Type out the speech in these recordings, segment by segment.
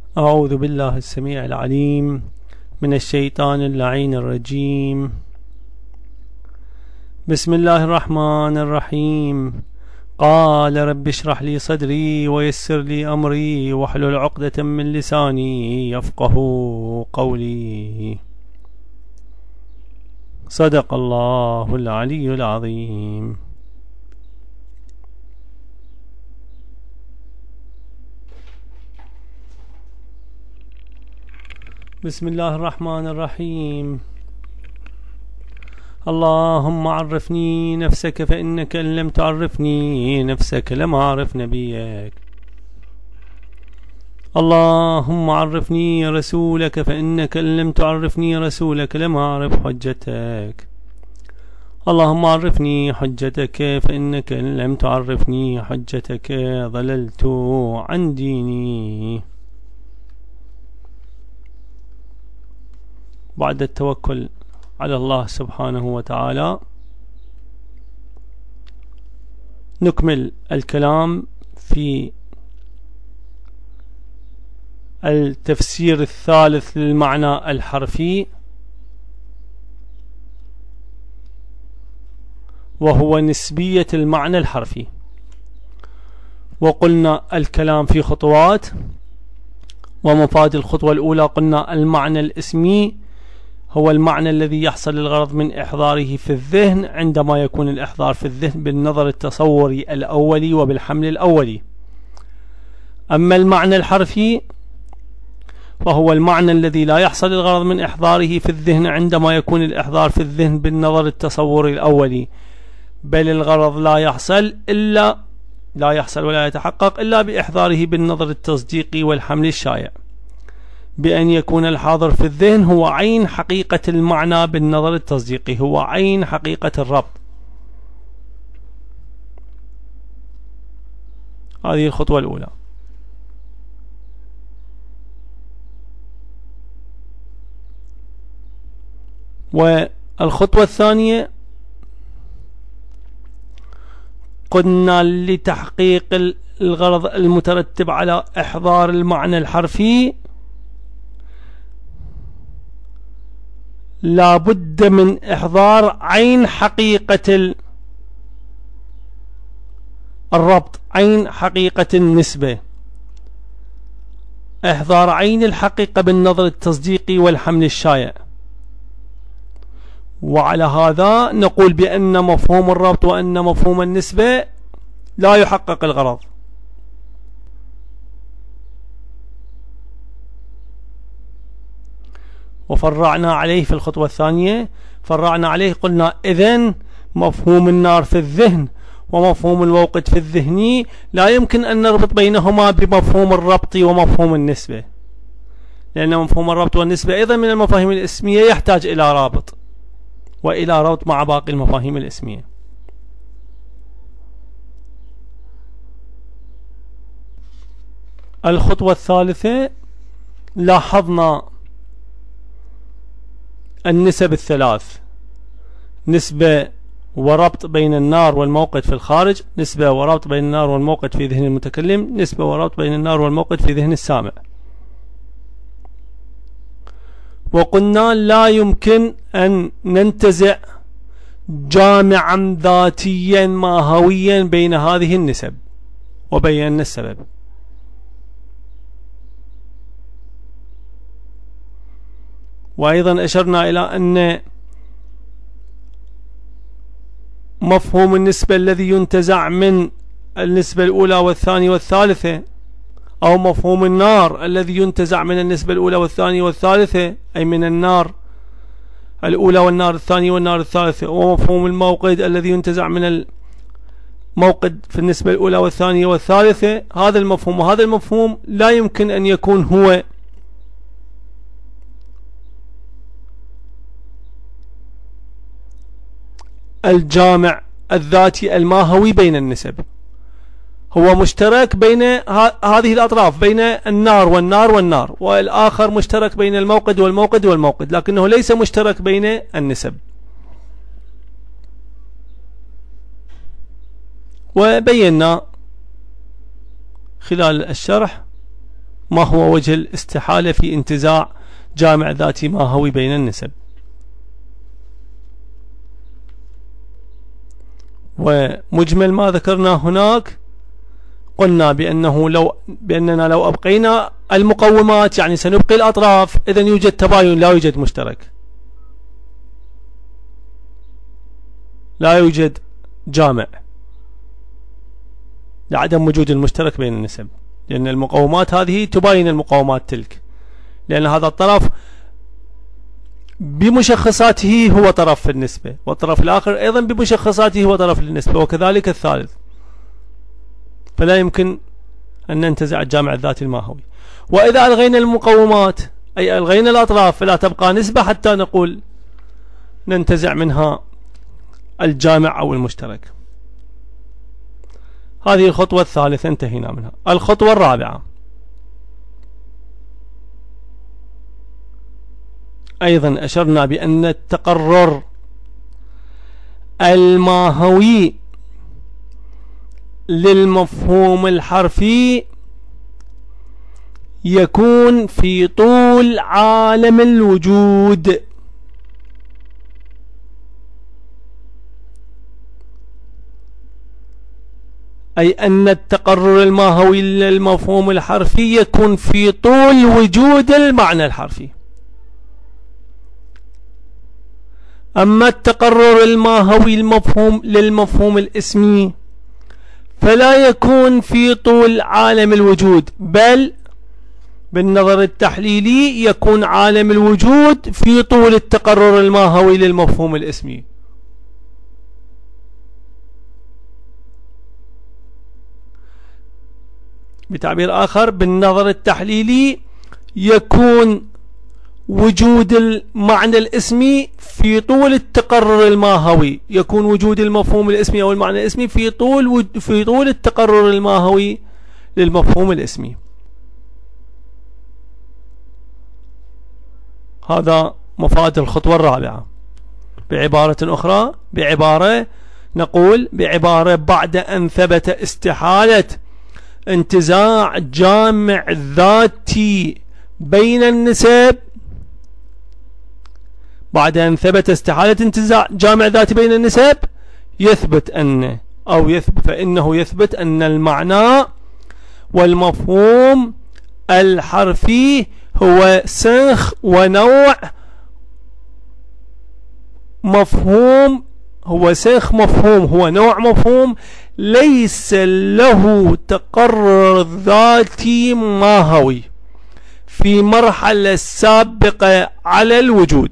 أعوذ بالله السميع العليم من الشيطان اللعين الرجيم. بسم الله الرحمن الرحيم. قال رب اشرح لي صدري ويسر لي أمري واحلل عقدة من لساني يفقه قولي. صدق الله العلي العظيم. بسم الله الرحمن الرحيم. اللهم عرفني نفسك فإنك إن لم تعرفني نفسك لم أعرف نبيك. اللهم عرفني رسولك فإنك إن لم تعرفني رسولك لم أعرف حجتك. اللهم عرفني حجتك فإنك إن لم تعرفني حجتك ضللت عن ديني. بعد التوكل على الله سبحانه وتعالى نكمل الكلام في التفسير الثالث للمعنى الحرفي، وهو نسبية المعنى الحرفي. وقلنا الكلام في خطوات، ومفاد الخطوة الأولى قلنا المعنى الاسمي هو المعنى الذي يحصل الغرض من إحضاره في الذهن عندما يكون الإحضار في الذهن بالنظر التصوري الأولي وبالحمل الأولي. أما المعنى الحرفي وهو المعنى الذي لا يحصل الغرض من إحضاره في الذهن عندما يكون الإحضار في الذهن بالنظر التصوري الأولي، بل الغرض لا يحصل ولا يتحقق إلا بإحضاره بالنظر التصديقي والحمل الشائع، بأن يكون الحاضر في الذهن هو عين حقيقة المعنى بالنظر التصديقي، هو عين حقيقة الربط. هذه الخطوة الأولى. والخطوة الثانية قلنا لتحقيق الغرض المترتب على إحضار المعنى الحرفي لا بد من إحضار عين حقيقة الربط، عين حقيقة النسبة، إحضار عين الحقيقة بالنظر التصديقي والحمل الشائع. وعلى هذا نقول بأن مفهوم الربط وأن مفهوم النسبة لا يحقق الغرض. وفرعنا عليه في الخطوة الثانية، فرعنا عليه قلنا إذن مفهوم النار في الذهن ومفهوم الوقت في الذهني لا يمكن أن نربط بينهما بمفهوم الربط ومفهوم النسبة، لأن مفهوم الربط والنسبة أيضا من المفاهيم الاسمية يحتاج إلى رابط وإلى ربط مع باقي المفاهيم الاسمية. الخطوة الثالثة لاحظنا النسب الثلاث: نسبة وربط بين النار والموقد في الخارج، نسبة وربط بين النار والموقد في ذهن المتكلم، نسبة وربط بين النار والموقد في ذهن السامع. وقلنا لا يمكن أن ننتزع جامعا ذاتيا ماهويا بين هذه النسب، وبينا السبب. وأيضا أشرنا إلى أن مفهوم النسبة الذي ينتزع من النسبة الأولى والثانية والثالثة، أو مفهوم النار الذي ينتزع من النسبة الأولى والثانية والثالثة، أي من النار الأولى والنار الثانية والنار الثالثة، ومفهوم الموقد الذي ينتزع من الموقد في النسبة الأولى والثانية والثالثة. هذا المفهوم وهذا المفهوم لا يمكن أن يكون هو الجامع الذاتي الماهوي بين النسب، هو مشترك بين هذه الأطراف، بين النار والنار والنار، والآخر مشترك بين الموقد والموقد والموقد، لكنه ليس مشترك بين النسب. وبينا خلال الشرح ما هو وجه الاستحالة في انتزاع جامع ذاتي ماهوي بين النسب. ومجمل ما ذكرنا هناك قلنا بأننا لو أبقينا المقومات يعني سنبقي الأطراف، إذن يوجد تباين لا يوجد مشترك، لا يوجد جامع لعدم وجود المشترك بين النسب، لأن المقومات هذه تباين المقومات تلك، لأن هذا الطرف بمشخصاته هو طرف في النسبة، والطرف الآخر أيضا بمشخصاته هو طرف للنسبة، وكذلك الثالث، فلا يمكن أن ننتزع الجامع الذاتي الماهوي. وإذا ألغينا المقومات أي ألغينا الأطراف فلا تبقى نسبة حتى نقول ننتزع منها الجامع أو المشترك. هذه الخطوة الثالثة انتهينا منها. الخطوة الرابعة أيضا أشرنا بأن التقرر الماهوي للمفهوم الحرفي يكون في طول عالم الوجود، أي أن التقرر الماهوي للمفهوم الحرفي يكون في طول وجود المعنى الحرفي. أما التقرر الماهوي للمفهوم الاسمي فلا يكون في طول عالم الوجود، بل بالنظر التحليلي يكون عالم الوجود في طول التقرر الماهوي للمفهوم الاسمي. بتعبير آخر، بالنظر التحليلي يكون وجود المعنى الاسمي في طول التقرر الماهوي، يكون وجود المفهوم الاسمي أو المعنى الاسمي في طول التقرر الماهوي للمفهوم الاسمي. هذا مفاد الخطوة الرابعة. بعبارة أخرى، نقول بعبارة بعد أن ثبت استحالة انتزاع جامع ذاتي بين النسب، بعد أن ثبت استحالة انتزاع جامع ذاتي بين النسب فإنه يثبت أن المعنى والمفهوم الحرفي هو سنخ ونوع مفهوم، هو سنخ مفهوم، هو نوع مفهوم ليس له تقرر ذاتي ماهوي في مرحلة سابقة على الوجود.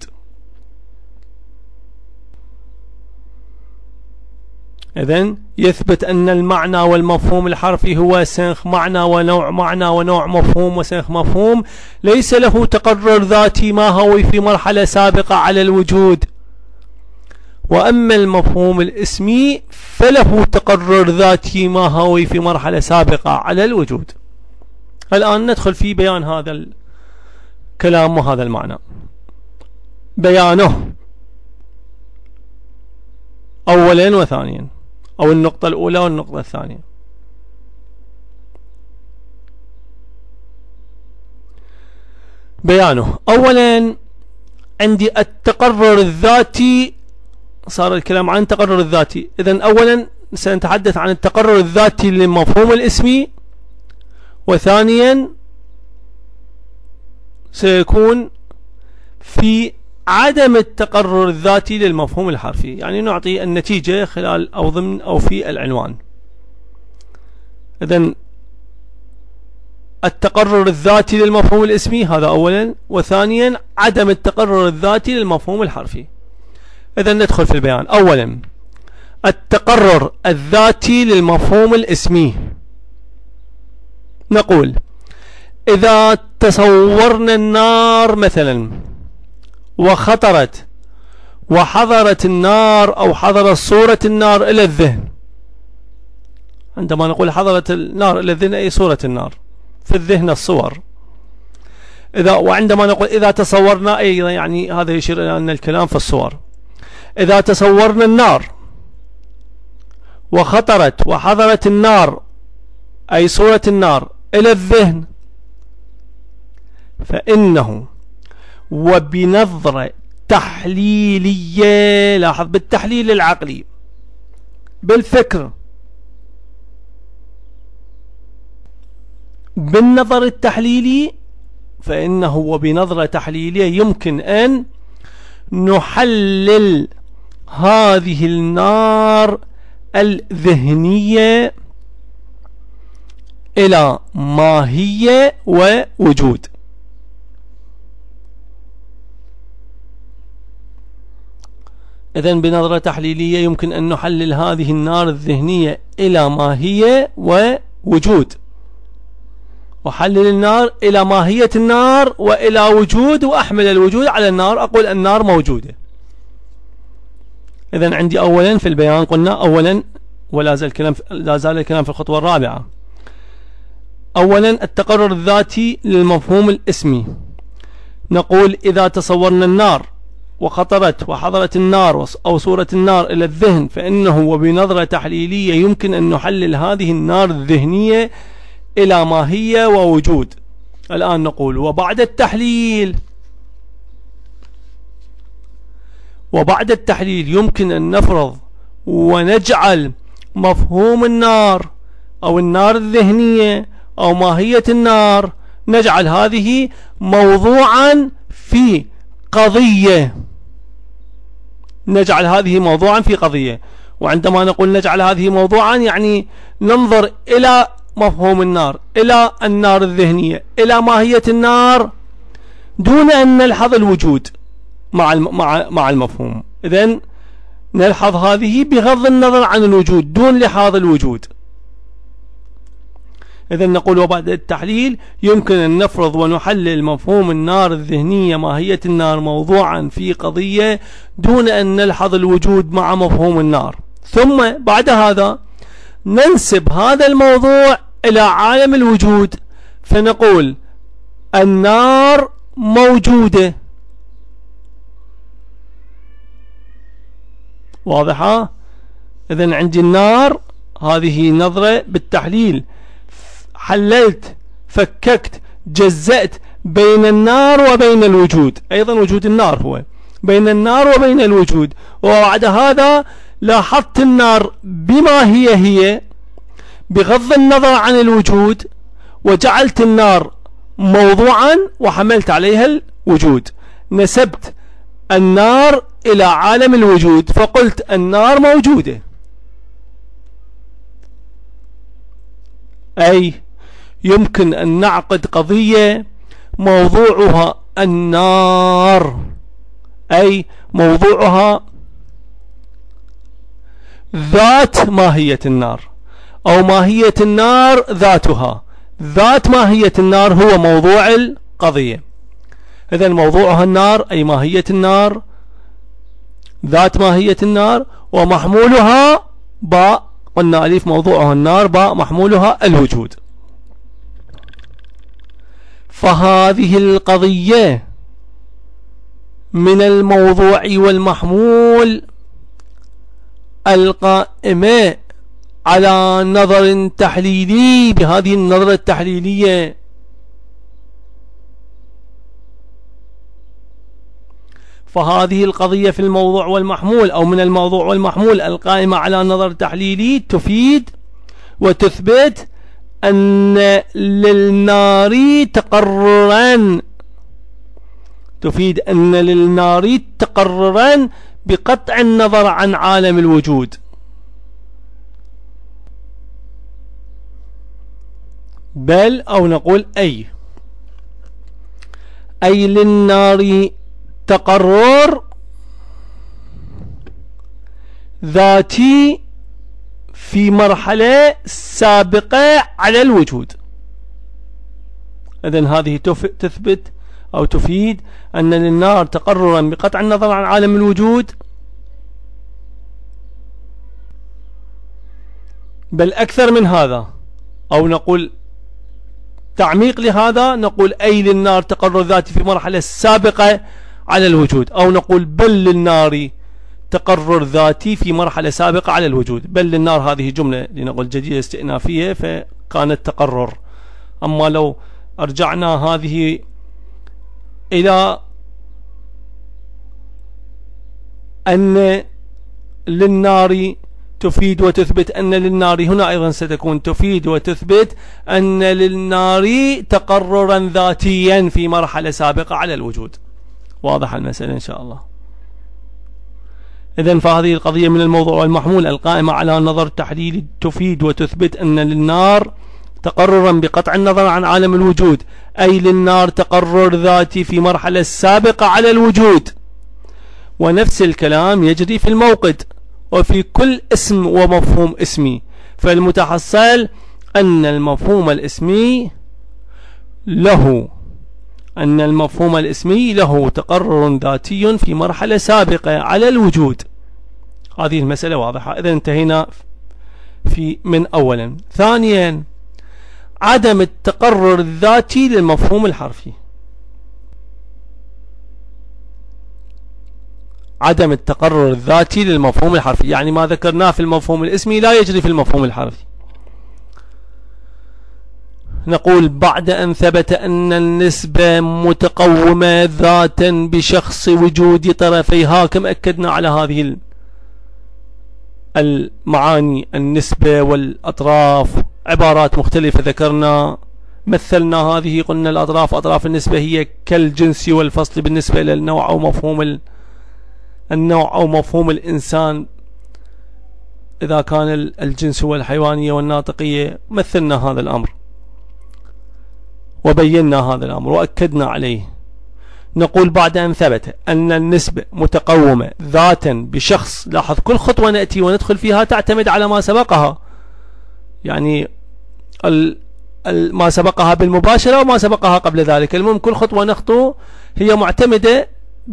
إذن يثبت أن المعنى والمفهوم الحرفي هو سنخ معنى ونوع مفهوم وسنخ مفهوم ليس له تقرر ذاتي ماهوي في مرحلة سابقة على الوجود. وأما المفهوم الاسمي فله تقرر ذاتي ماهوي في مرحلة سابقة على الوجود. الآن ندخل في بيان هذا الكلام وهذا المعنى. بيانه أولا وثانيا، أو النقطة الأولى والنقطة الثانية. بيانه أولا، عندي التقرر الذاتي، صار الكلام عن التقرر الذاتي. إذن أولا سنتحدث عن التقرر الذاتي للمفهوم الاسمي، وثانيا سيكون في عدم التقرر الذاتي للمفهوم الحرفي، يعني نعطي النتيجة خلال أو ضمن أو في العنوان. إذن التقرر الذاتي للمفهوم الاسمي هذا أولا، وثانيا عدم التقرر الذاتي للمفهوم الحرفي. إذن ندخل في البيان. أولا التقرر الذاتي للمفهوم الاسمي، نقول إذا تصورنا النار مثلا وخطرت وحضرت النار أو حضرت صورة النار إلى الذهن، عندما نقول حضرت النار إلى الذهن أي صورة النار في الذهن الصور. وعندما نقول إذا تصورنا أيضا يعني هذا يشير إلى أن الكلام في الصور. إذا تصورنا النار وخطرت وحضرت النار أي صورة النار إلى الذهن فإنه وبنظرة تحليلية، لاحظ بالتحليل العقلي بالفكر بالنظر التحليلي، فإنه وبنظرة تحليلية يمكن أن نحلل هذه النار الذهنية إلى ماهية ووجود. إذن بنظرة تحليلية يمكن أن نحلل هذه النار الذهنية إلى ماهية ووجود، وحلل النار إلى ماهية النار وإلى وجود، وأحمل الوجود على النار، أقول النار موجودة. إذن عندي أولا في البيان قلنا أولا، ولا زال الكلام في الخطوة الرابعة. أولا التقرر الذاتي للمفهوم الاسمي. نقول إذا تصورنا النار وخطرت وحضرت النار أو صورة النار إلى الذهن، فإنه وبنظرة تحليلية يمكن أن نحلل هذه النار الذهنية إلى ماهية ووجود. الآن نقول وبعد التحليل يمكن أن نفرض ونجعل مفهوم النار أو النار الذهنية أو ماهية النار، نجعل هذه موضوعا في قضية، نجعل هذه موضوعا في قضية. وعندما نقول نجعل هذه موضوعا يعني ننظر إلى مفهوم النار، إلى النار الذهنية، إلى ماهية النار، دون أن نلحظ الوجود مع المفهوم. إذن نلحظ هذه بغض النظر عن الوجود، دون لحاظ الوجود. إذن نقول وبعد التحليل يمكن أن نفرض ونحلل مفهوم النار الذهنية ماهية النار موضوعا في قضية دون أن نلحظ الوجود مع مفهوم النار. ثم بعد هذا ننسب هذا الموضوع إلى عالم الوجود، فنقول النار موجودة. واضحة؟ إذن عندي النار، هذه نظرة بالتحليل، حللت، فككت، جزأت بين النار وبين الوجود، أيضا وجود النار هو بين النار وبين الوجود. وبعد هذا لاحظت النار بما هي بغض النظر عن الوجود، وجعلت النار موضوعا وحملت عليها الوجود، نسبت النار إلى عالم الوجود، فقلت النار موجودة. أي يمكن أن نعقد قضية موضوعها النار، أي موضوعها ذات ماهية النار، أو ماهية النار ذاتها. ذات ماهية النار هو موضوع القضية. إذن موضوعها النار أي ماهية النار، ذات ماهية النار، ومحمولها باء، قلنا ألف موضوعها النار، باء محمولها الوجود. فهذه القضية من الموضوع والمحمول القائمة على نظر تحليلي بهذه النظرة التحليلية. فهذه القضية في الموضوع والمحمول أو من الموضوع والمحمول القائمة على نظر تحليلي تفيد وتثبت أن للنار تقررا، تفيد أن للنار تقررا بقطع النظر عن عالم الوجود. بل أو نقول أي للنار تقرر ذاتي في مرحلة سابقة على الوجود. إذن هذه تثبت أو تفيد أن للنار تقررا بقطع النظر عن عالم الوجود، بل أكثر من هذا، أو نقول تعميق لهذا، نقول أي للنار تقرر ذاتي في مرحلة سابقة على الوجود، أو نقول بل للنار تقرر ذاتي في مرحلة سابقة على الوجود. بل للنار هذه جملة لنقول جديدة استئنافية فكانت تقرر. أما لو أرجعنا هذه إلى أن للنار تفيد وتثبت أن للنار، هنا أيضا ستكون تفيد وتثبت أن للنار تقررا ذاتيا في مرحلة سابقة على الوجود. واضح المسألة إن شاء الله. إذن فهذه القضية من الموضوع المحمول القائمة على النظر التحليلي تفيد وتثبت أن للنار تقررا بقطع النظر عن عالم الوجود، أي للنار تقرر ذاتي في مرحلة سابقة على الوجود. ونفس الكلام يجري في الموقد وفي كل اسم ومفهوم اسمي. فالمتحصل أن المفهوم الاسمي له تقرر ذاتي في مرحلة سابقة على الوجود. هذه المسألة واضحة. إذا انتهينا من أولا. ثانيا، عدم التقرر الذاتي للمفهوم الحرفي. عدم التقرر الذاتي للمفهوم الحرفي، يعني ما ذكرناه في المفهوم الاسمي لا يجري في المفهوم الحرفي. نقول بعد أن ثبت أن النسبة متقومة ذاتا بشخص وجود طرفيها، كم أكدنا على هذه المعاني، النسبة والأطراف، عبارات مختلفة ذكرنا مثلنا هذه، قلنا الأطراف أطراف النسبة هي كالجنس والفصل بالنسبة إلى النوع أو مفهوم النوع أو مفهوم الإنسان إذا كان الجنس هو الحيوانية والناطقية. مثلنا هذا الأمر وبينا هذا الأمر وأكدنا عليه. نقول بعد أن ثبت أن النسبة متقومة ذاتا بشخص، لاحظ كل خطوة نأتي وندخل فيها تعتمد على ما سبقها، يعني ما سبقها بالمباشرة وما سبقها قبل ذلك. المهم كل خطوة نخطو هي معتمدة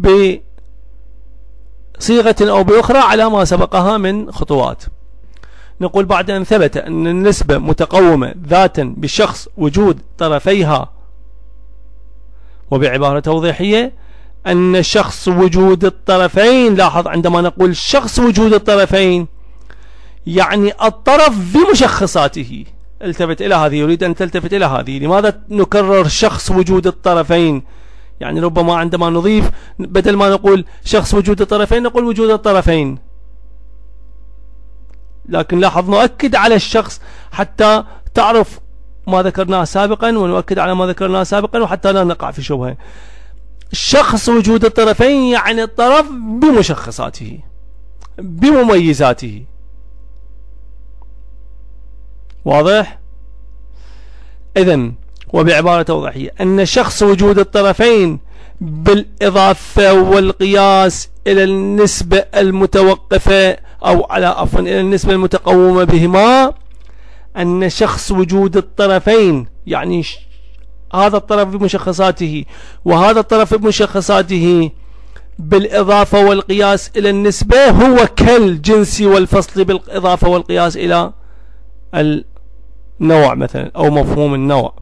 بصيغة أو بأخرى على ما سبقها من خطوات. نقول بعد أن ثبت أن النسبة متقومة ذاتا بشخص وجود طرفيها، وبعبارة توضيحية أن شخص وجود الطرفين، لاحظ عندما نقول شخص وجود الطرفين يعني الطرف بمشخصاته. التفت إلى هذه، يريد أن تلتفت إلى هذه. لماذا نكرر شخص وجود الطرفين؟ يعني ربما عندما نضيف بدل ما نقول شخص وجود الطرفين نقول وجود الطرفين، لكن لاحظ نؤكد على الشخص حتى تعرف ما ذكرناه سابقا، ونؤكد على ما ذكرناه سابقا وحتى لا نقع في شبهة. شخص وجود الطرفين يعني الطرف بمشخصاته بمميزاته. واضح؟ إذن وبعبارة توضيحية أن شخص وجود الطرفين بالإضافة والقياس إلى النسبة المتوقفة أو على عفوا إلى النسبة المتقومة بهما، أن شخص وجود الطرفين يعني هذا الطرف بمشخصاته وهذا الطرف بمشخصاته بالإضافة والقياس إلى النسبة هو كالجنس والفصل بالإضافة والقياس إلى النوع مثلا أو مفهوم النوع.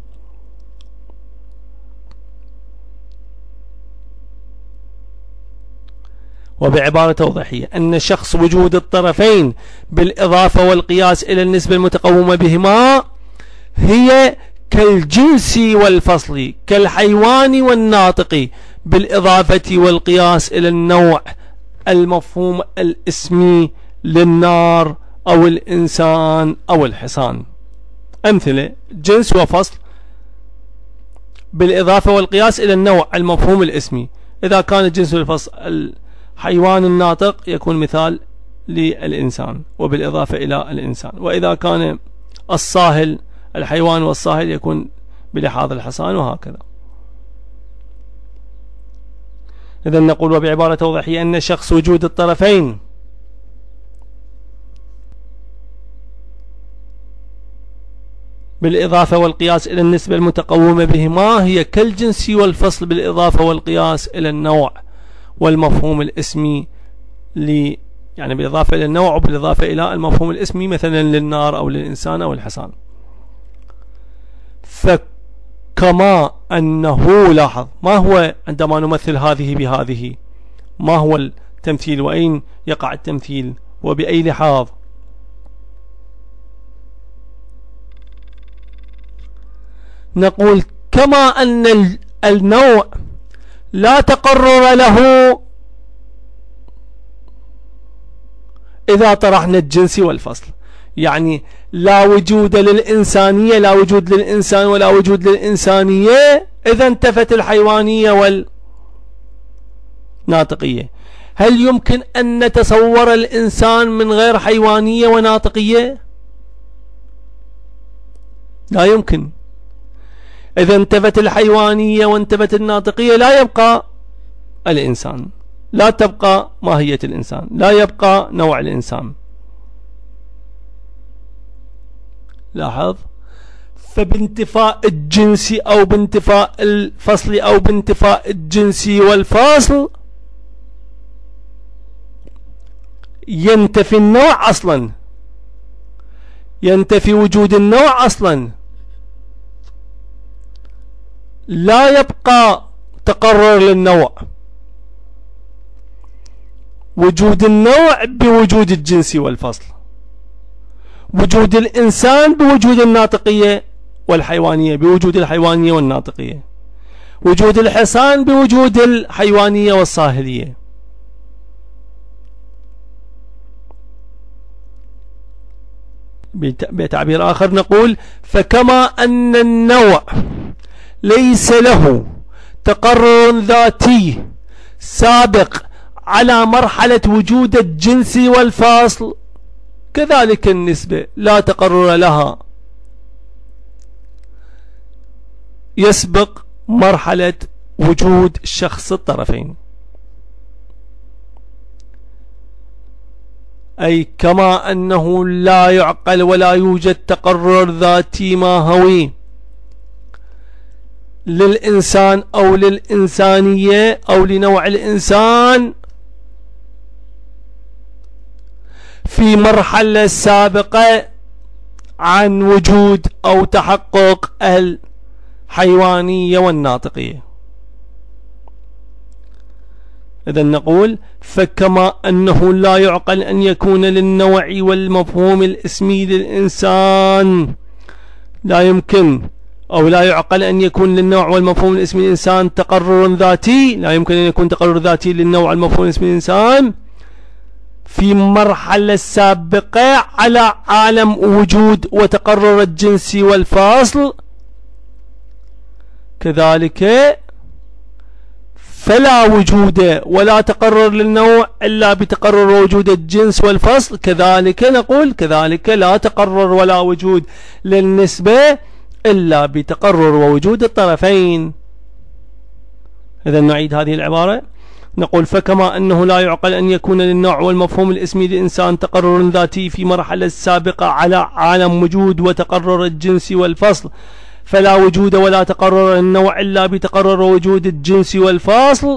وبعبارة توضيحية أن شخص وجود الطرفين بالإضافة والقياس إلى النسبة المتقومة بهما هي كالجنس والفصل كالحيوان والناطق بالإضافة والقياس إلى النوع المفهوم الاسمي للنار أو الإنسان أو الحصان. أمثلة: جنس وفصل بالإضافة والقياس إلى النوع المفهوم الاسمي. إذا كان الجنس والفصل الحيوان الناطق يكون مثال للإنسان وبالإضافة إلى الإنسان، وإذا كان الصاهل الحيوان والصاهل يكون بلحاظ الحصان، وهكذا. إذن نقول وبعبارة توضيحية أن شخص وجود الطرفين بالإضافة والقياس إلى النسبة المتقومة بهما هي كالجنس والفصل بالإضافة والقياس إلى النوع والمفهوم الاسمي يعني بالإضافة إلى النوع وبالإضافة إلى المفهوم الاسمي مثلا للنار أو للإنسان أو الحصان. فكما أنه، لاحظ ما هو عندما نمثل هذه بهذه، ما هو التمثيل وأين يقع التمثيل وبأي لحاظ؟ نقول كما أن النوع لا تقرر له إذا طرحنا الجنس والفصل. يعني لا وجود للإنسانية، لا وجود للإنسان ولا وجود للإنسانية إذا انتفت الحيوانية والناطقية. هل يمكن أن نتصور الإنسان من غير حيوانية وناطقية؟ لا يمكن. إذا انتفت الحيوانية وانتفت الناطقية لا يبقى الإنسان، لا تبقى ماهية الإنسان، لا يبقى نوع الإنسان. لاحظ، فبانتفاء الجنس أو بانتفاء الفصل أو بانتفاء الجنس والفصل ينتفي النوع أصلا، ينتفي وجود النوع أصلا، لا يبقى تقرر للنوع. وجود النوع بوجود الجنس والفصل، وجود الإنسان بوجود الناطقية والحيوانية، بوجود الحيوانية والناطقية، وجود الحصان بوجود الحيوانية والصاهلية. بتعبير آخر نقول: فكما أن النوع ليس له تقرر ذاتي سابق على مرحلة وجود الجنس والفصل، كذلك النسبة لا تقرر لها يسبق مرحلة وجود شخص الطرفين. أي كما أنه لا يعقل ولا يوجد تقرر ذاتي ماهوي للإنسان أو للإنسانية أو لنوع الإنسان في مرحلة سابقة عن وجود أو تحقق الحيوانية والناطقية. إذن نقول: فكما أنه لا يعقل أن يكون للنوع والمفهوم الاسمي للإنسان، لا يمكن أو لا يعقل أن يكون للنوع والمفهوم الاسمي للإنسان تقرر ذاتي، لا يمكن أن يكون تقرر ذاتي للنوع والمفهوم الاسمي للإنسان في مرحلة سابقة على عالم وجود وتقرر الجنس والفصل، كذلك فلا وجود ولا تقرر للنوع إلا بتقرر وجود الجنس والفصل، كذلك نقول كذلك لا تقرر ولا وجود للنسبة إلا بتقرر ووجود الطرفين. إذا نعيد هذه العبارة، نقول: فكما أنه لا يعقل أن يكون للنوع والمفهوم الاسمي للإنسان تقرر ذاتي في مرحلة سابقة على عالم وجود وتقرر الجنس والفصل، فلا وجود ولا تقرر النوع إلا بتقرر وجود الجنس والفصل،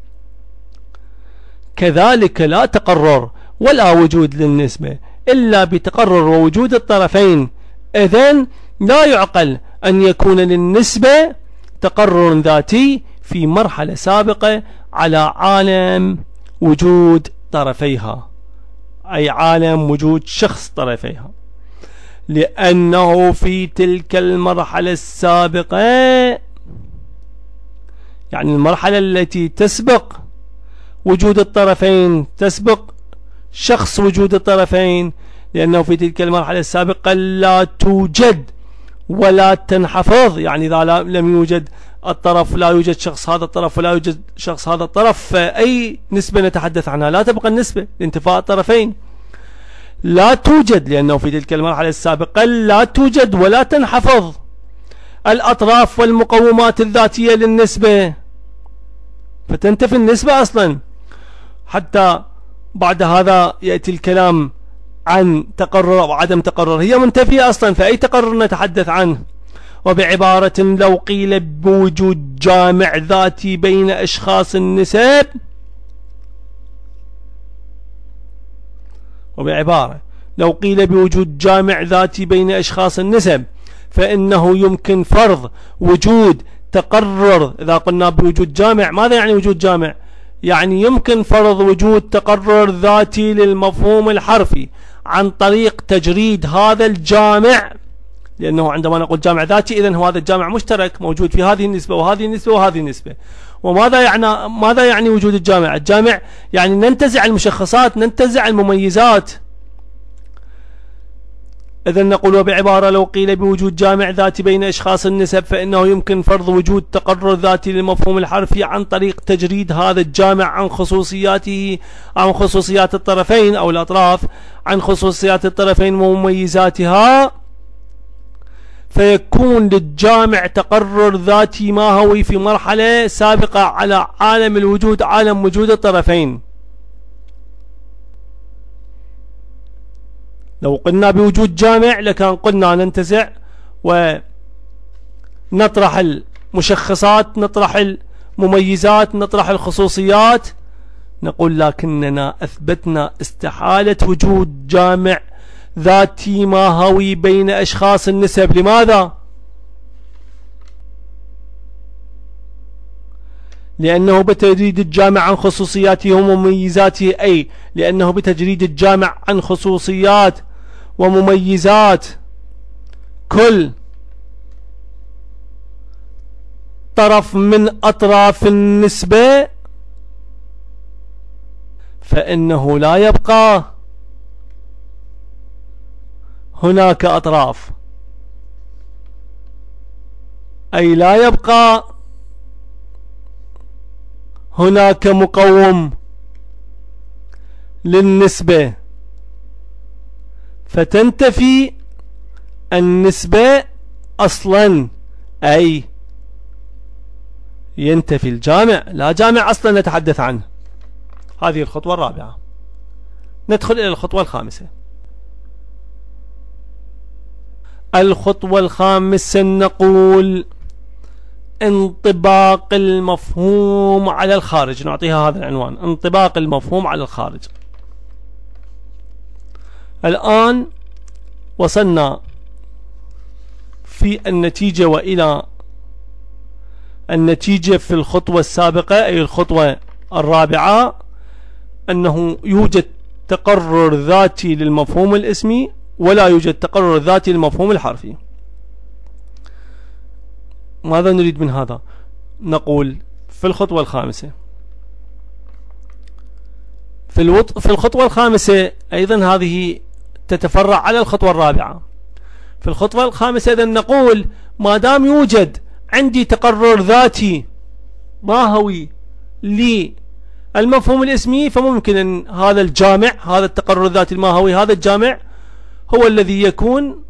كذلك لا تقرر ولا وجود للنسبة إلا بتقرر ووجود الطرفين. إذن لا يعقل أن يكون للنسبة تقرر ذاتي في مرحلة سابقة على عالم وجود طرفيها، أي عالم وجود شخص طرفيها، لأنه في تلك المرحلة السابقة، يعني المرحلة التي تسبق وجود الطرفين، تسبق شخص وجود الطرفين، لأنه في تلك المرحلة السابقة لا توجد ولا تنحفظ. يعني إذا لم يوجد الطرف، لا يوجد شخص هذا الطرف ولا يوجد شخص هذا الطرف، فأي نسبة نتحدث عنها؟ لا تبقى النسبة لانتفاء الطرفين، لا توجد، لأنه في تلك المرحلة السابقة لا توجد ولا تنحفظ الأطراف والمقومات الذاتية للنسبة، فتنتفي النسبة أصلا. حتى بعد هذا يأتي الكلام عن تقرر أو عدم تقرر، هي منتفية أصلا، فأي تقرر نتحدث عنه. وبعبارة لو قيل بوجود جامع ذاتي بين أشخاص النسب، وبعبارة لو قيل بوجود جامع ذاتي بين أشخاص النسب فإنه يمكن فرض وجود تقرر. إذا قلنا بوجود جامع، ماذا يعني وجود جامع؟ يعني يمكن فرض وجود تقرر ذاتي للمفهوم الحرفي عن طريق تجريد هذا الجامع، لأنه عندما نقول جامع ذاتي إذن هو هذا الجامع مشترك موجود في هذه النسبة وهذه النسبة وهذه النسبة، ماذا يعني وجود الجامع؟ الجامع يعني ننتزع المشخصات، ننتزع المميزات. إذن نقول وبعبارة لو قيل بوجود جامع ذاتي بين أشخاص النسب فإنه يمكن فرض وجود تقرر ذاتي للمفهوم الحرفي عن طريق تجريد هذا الجامع عن خصوصياته، عن خصوصيات الطرفين أو الأطراف، عن خصوصيات الطرفين ومميزاتها، فيكون للجامع تقرر ذاتي ماهوي في مرحلة سابقة على عالم الوجود، عالم وجود الطرفين. لو قلنا بوجود جامع لكان قلنا ننتزع ونطرح المشخصات، نطرح المميزات، نطرح الخصوصيات. نقول لكننا أثبتنا استحالة وجود جامع ذاتي ماهوي بين أشخاص النسب. لماذا؟ لأنه بتجريد الجامع عن خصوصياته ومميزاته، أي لأنه بتجريد الجامع عن خصوصيات ومميزات كل طرف من أطراف النسبة، فإنه لا يبقى هناك أطراف، أي لا يبقى هناك مقوم للنسبة، فتنتفي النسبة أصلا، أي ينتفي الجامع، لا جامع أصلا نتحدث عنه. هذه الخطوة الرابعة. ندخل إلى الخطوة الخامسة. الخطوة الخامسة نقول انطباق المفهوم على الخارج، نعطيها هذا العنوان، انطباق المفهوم على الخارج. الآن وصلنا في النتيجة وإلى النتيجة في الخطوة السابقة، أي الخطوة الرابعة، أنه يوجد تقرر ذاتي للمفهوم الاسمي ولا يوجد تقرر ذاتي للمفهوم الحرفي. ماذا نريد من هذا؟ نقول في الخطوة الخامسة، في الخطوة الخامسة أيضا هذه تتفرع على الخطوة الرابعة. في الخطوة الخامسة إذن نقول ما دام يوجد عندي تقرر ذاتي ماهوي للمفهوم الاسمي، فممكن أن هذا الجامع، هذا التقرر الذاتي الماهوي، هذا الجامع هو الذي يكون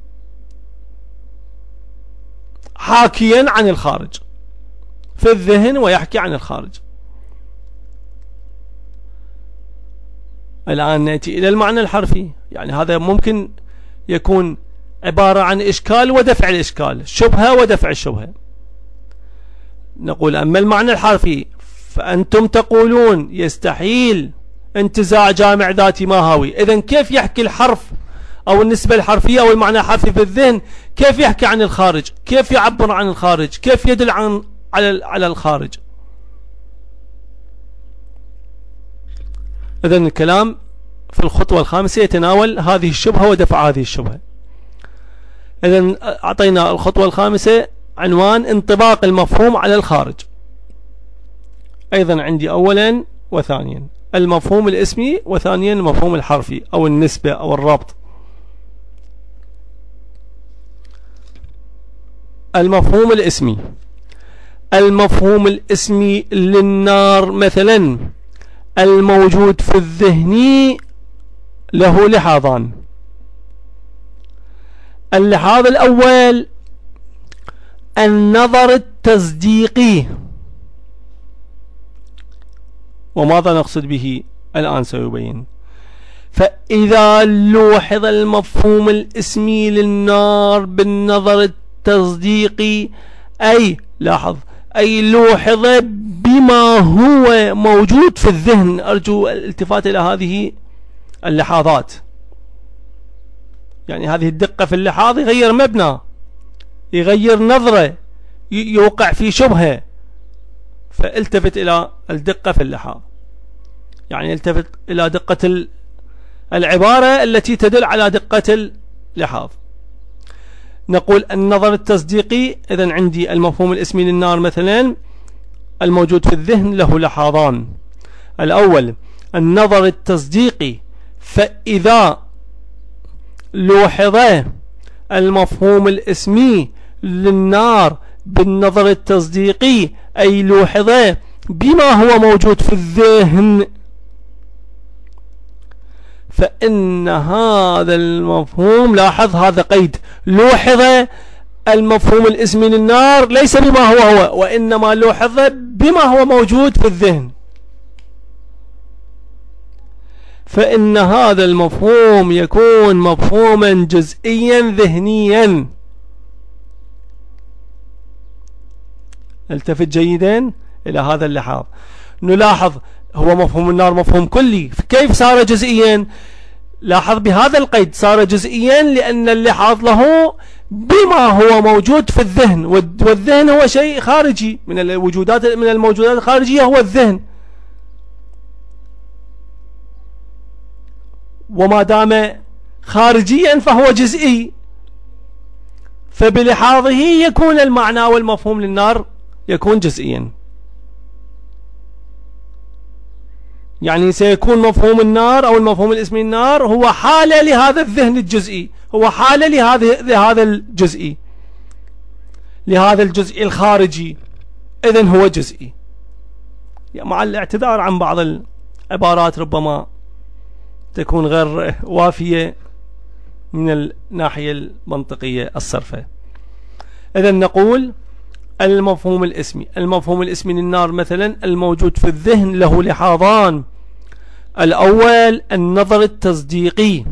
حاكيا عن الخارج في الذهن ويحكي عن الخارج. الآن نأتي إلى المعنى الحرفي، يعني هذا ممكن يكون عبارة عن إشكال ودفع الإشكال، شبهة ودفع الشبهة. نقول أما المعنى الحرفي فأنتم تقولون يستحيل انتزاع جامع ذاتي ماهوي. إذن كيف يحكي الحرف أو النسبة الحرفية أو المعنى الحرفي في الذهن، كيف يحكي عن الخارج، كيف يعبر عن الخارج، كيف يدل على الخارج؟ إذن الكلام في الخطوة الخامسة يتناول هذه الشبهة ودفع هذه الشبهة. إذن أعطينا الخطوة الخامسة عنوان انطباق المفهوم على الخارج. أيضا عندي أولا وثانيا المفهوم الاسمي، وثانيا المفهوم الحرفي أو النسبة أو الربط. المفهوم الاسمي، المفهوم الاسمي للنار مثلا الموجود في الذهن له لحاظان. اللحاظ الأول النظر التصديقي، وماذا نقصد به الآن سيبين. فإذا لوحظ المفهوم الاسمي للنار بالنظر التصديقي، أي لاحظ، أي لوحظ بما هو موجود في الذهن. أرجو الالتفات إلى هذه اللحاظات، يعني هذه الدقة في اللحاظ يغير مبنى، يغير نظرة، يوقع في شبهة. فالتفت إلى الدقة في اللحاظ، يعني التفت إلى دقة العبارة التي تدل على دقة اللحاظ. نقول النظر التصديقي، إذن عندي المفهوم الاسمي للنار مثلا الموجود في الذهن له لحاظان. الأول النظر التصديقي، فإذا لوحظ المفهوم الاسمي للنار بالنظر التصديقي، أي لوحظ بما هو موجود في الذهن، فإن هذا المفهوم، لاحظ هذا قيد، لوحظ المفهوم الاسمي للنار ليس بما هو وإنما لوحظ بما هو موجود في الذهن، فإن هذا المفهوم يكون مفهوما جزئيا ذهنيا. التفت جيدا إلى هذا اللحاظ. نلاحظ هو مفهوم النار مفهوم كلي، كيف صار جزئيا؟ لاحظ بهذا القيد صار جزئيا لأن اللحاظ له بما هو موجود في الذهن، والذهن هو شيء خارجي من الموجودات الخارجية، هو الذهن، وما دام خارجيا فهو جزئي، فبلحاظه يكون المعنى والمفهوم للنار يكون جزئيا. يعني سيكون مفهوم النار أو المفهوم الاسمي النار هو حالة لهذا الذهن الجزئي، هو حالة لهذا الجزئي، لهذا الجزئي الخارجي، إذن هو جزئي، مع الاعتذار عن بعض العبارات ربما تكون غير وافية من الناحية المنطقية الصرفة. إذن نقول المفهوم الاسمي للنار مثلا الموجود في الذهن له لحاظان. الأول النظر التصديقي،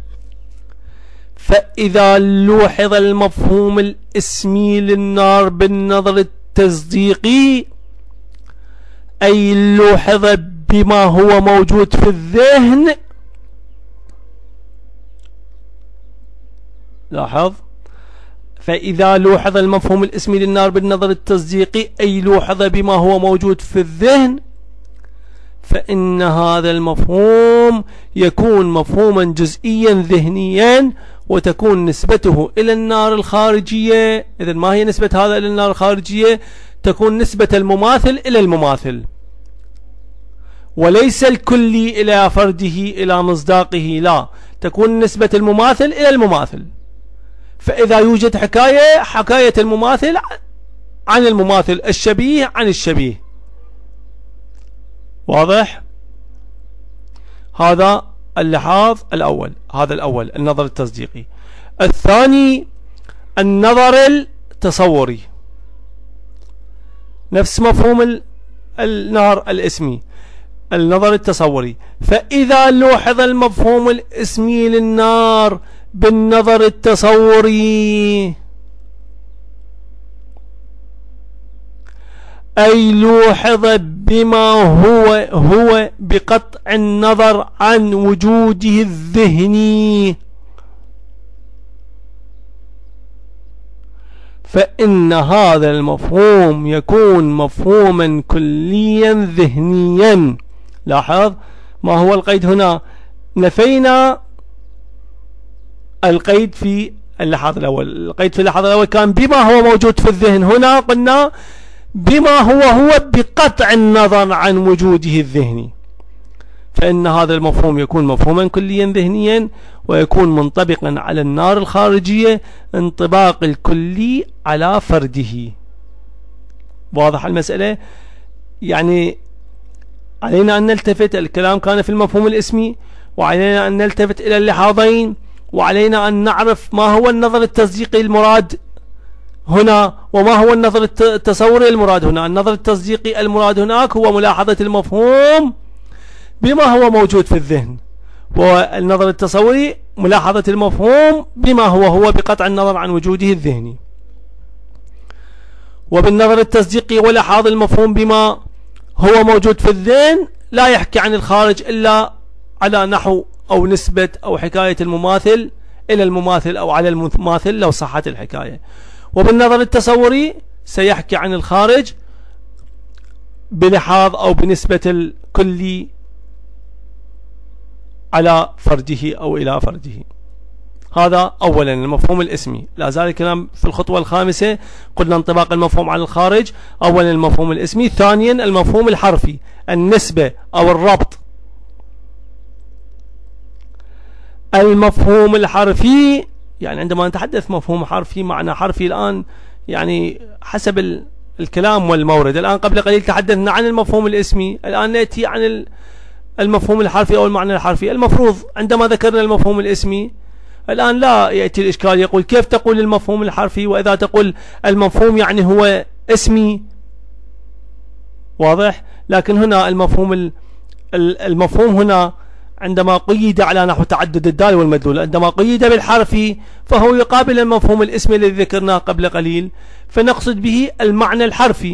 فإذا لوحظ المفهوم الاسمي للنار بالنظر التصديقي، أي لوحظ بما هو موجود في الذهن، لاحظ، فإذا لوحظ المفهوم الاسمي للنار بالنظر التصديقي أي لوحظ بما هو موجود في الذهن، فإن هذا المفهوم يكون مفهوما جزئيا ذهنيا، وتكون نسبته إلى النار الخارجية. إذن ما هي نسبة هذا إلى النار الخارجية؟ تكون نسبة المماثل إلى المماثل، وليس الكلي إلى فرده إلى مصداقه، لا، تكون نسبة المماثل إلى المماثل. فإذا يوجد حكاية المماثل عن المماثل، الشبيه عن الشبيه. واضح؟ هذا اللحاظ الأول، هذا الأول النظر التصديقي. الثاني النظر التصوري، نفس مفهوم النار الاسمي، النظر التصوري، فإذا لوحظ المفهوم الاسمي للنار بالنظر التصوري، أي لوحظ بما هو بقطع النظر عن وجوده الذهني، فإن هذا المفهوم يكون مفهوما كليا ذهنيا. لاحظ ما هو القيد هنا؟ نفينا القيد في اللحاظ الأول، القيد في اللحاظ الأول كان بما هو موجود في الذهن، هنا قلنا بما هو بقطع النظر عن وجوده الذهني، فإن هذا المفهوم يكون مفهوما كليا ذهنيا، ويكون منطبقا على النار الخارجية انطباق الكلي على فرده. واضح المسألة؟ يعني علينا أن نلتفت، الكلام كان في المفهوم الاسمي، وعلينا أن نلتفت إلى اللحاظين، وعلينا أن نعرف ما هو النظر التصديقي المراد هنا، وما هو النظر التصوري المراد هنا. النظر التصديقي المراد هناك هو ملاحظة المفهوم بما هو موجود في الذهن، والنظر التصوري ملاحظة المفهوم بما هو بقطع النظر عن وجوده الذهني. وبالنظر التصديقي ولحاظ المفهوم بما هو موجود في الذهن لا يحكي عن الخارج إلا على نحو أو نسبة أو حكاية المماثل إلى المماثل أو على المماثل لو صحت الحكاية. وبالنظر التصوري سيحكي عن الخارج بلحاظ أو بنسبة الكلي على فرده أو إلى فرده. هذا أولا المفهوم الاسمي. لا زال الكلام في الخطوة الخامسة، قلنا انطباق المفهوم على الخارج. أولا المفهوم الاسمي. ثانيا المفهوم الحرفي، النسبة أو الربط. المفهوم الحرفي يعني عندما نتحدث مفهوم حرفي معنى حرفي الآن يعني حسب الكلام والمورد. الآن قبل قليل تحدثنا عن المفهوم الاسمي، الآن نأتي عن المفهوم الحرفي أو المعنى الحرفي. المفروض عندما ذكرنا المفهوم الاسمي الآن لا يأتي الإشكال يقول كيف تقول المفهوم الحرفي وإذا تقول المفهوم يعني هو اسمي، واضح؟ لكن هنا المفهوم هنا عندما قيد على نحو تعدد الدال والمدلول، عندما قيد بالحرفي فهو يقابل المفهوم الاسمي الذي ذكرناه قبل قليل، فنقصد به المعنى الحرفي